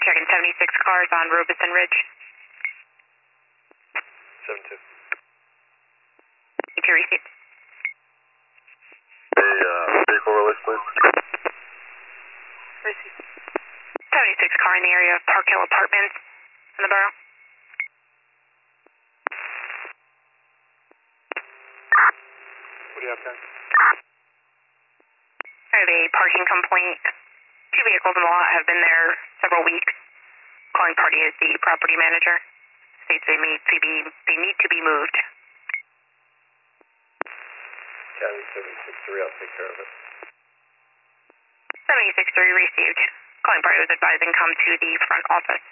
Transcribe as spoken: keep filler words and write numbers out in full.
checking seventy-six cars on Robeson Ridge. seven two. Need to receive. A uh, vehicle release, please. Receive. seventy-six car in the area of Park Hill Apartments in the borough. What do you have, guys? I have a parking complaint. Two vehicles in the lot have been there several weeks. Calling party is the property manager. States they need to be they need to be moved. County seventy-six three, I'll take care of it. seventy-six three received. Calling party was advising come to the front office.